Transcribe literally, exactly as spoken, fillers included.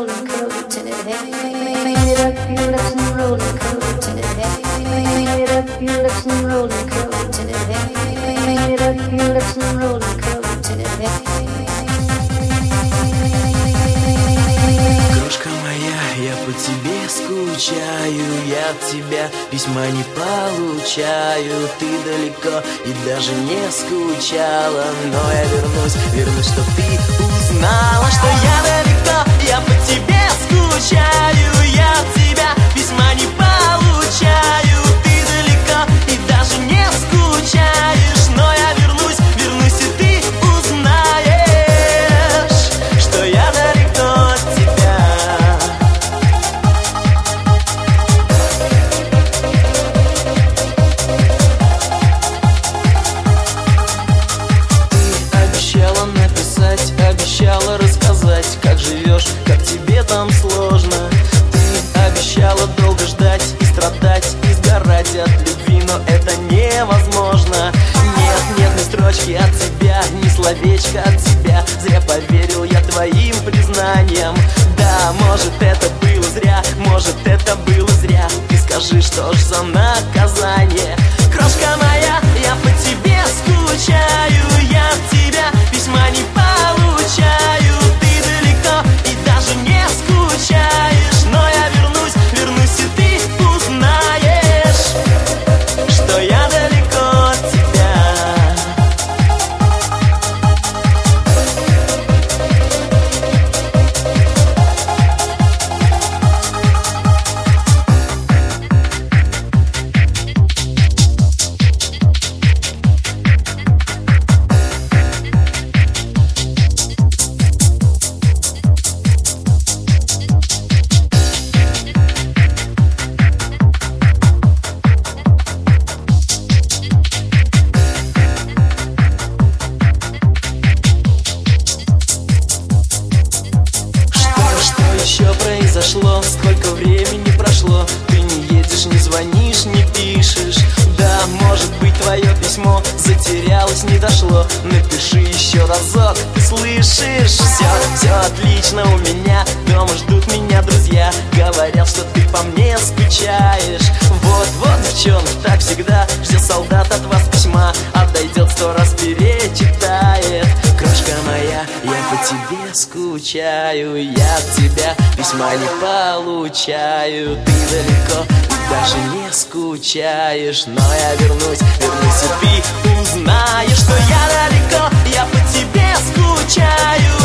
roller coaster. Hang it up your lips and roller coaster. Hang it up your lips and roller coaster. Hang it up your lips and roller coaster. Крошка моя, я по тебе скучаю, я от тебя письма не получаю. Ты далеко и даже не скучала, но я вернусь, вернусь, чтоб ты узнала, что я далеко, я по тебе скучаю, я от тебя письма не получаю. Ты далеко и даже не скучаешь, но я вернусь, вернусь, и ты узнаешь, что я далеко от тебя. Ты обещала написать, обещала рассказать, как живешь, как тебе там сложно. Ты обещала долго ждать и страдать, и сгорать от любви, но это невозможно. Нет, нет ни строчки от тебя, ни словечка от тебя. Зря поверил я твоим признаниям. Да, может это было зря, может это было зря. Ты скажи, что ж за наказание? Крошка моя, я по тебе скучаю, я от тебя письма не получаю. Ты далеко и даже не скучаешь, но я вернусь, вернусь, и ты узнаешь, что я далеко от тебя. Что произошло, сколько времени прошло? Ты не едешь, не звонишь, не пишешь. Да, может быть, твое письмо затерялось, не дошло. Напиши еще разок, ты слышишь? Все, все отлично у меня, дома ждут меня друзья. Говорят, что ты по мне скучаешь. Вот, вот, девчонки, так всегда ждет солдат от вас письма. Отойдет, сто раз перечитает. Крошка моя, я по тебе скучаю, я от тебя письма не получаю. Ты далеко и даже не скучаешь, но я вернусь, вернусь, и ты узнаешь, что я далеко, я по тебе скучаю.